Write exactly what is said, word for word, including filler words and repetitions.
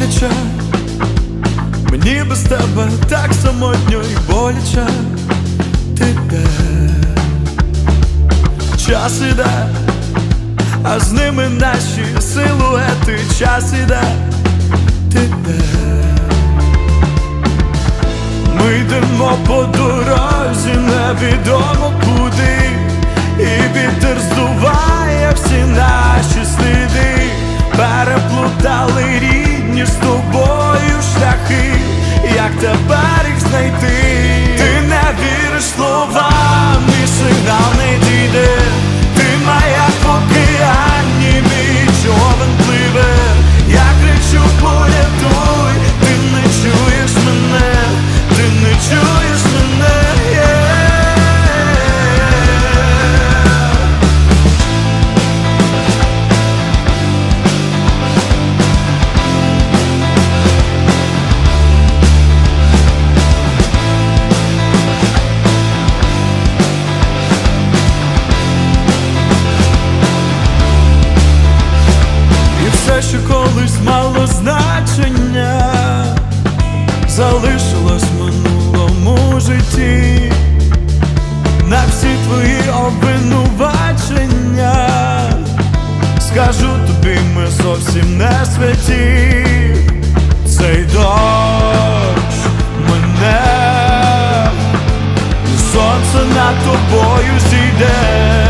боляче, мені без тебе так самотньо і боляче. Ти де, час іде, а з ними наші силуети. Час іде, ти де, ми йдемо по дорозі, невідомо куди, і вітер здуває всі наші сліди. Переплутали рідні з тобою шляхи, як тепер їх знайти? Ти не віриш словам, мій сигнал не дійде. Ти маяк в океані, мій човен пливе. Я кричу: порятуй, ти не чуєш мене, ти не чуєш мене. Все, що колись мало значення, залишилось в минулому житті. На всі твої обвинувачення скажу тобі, ми зовсім не святі. Цей дощ мене, сонце над тобою зійде.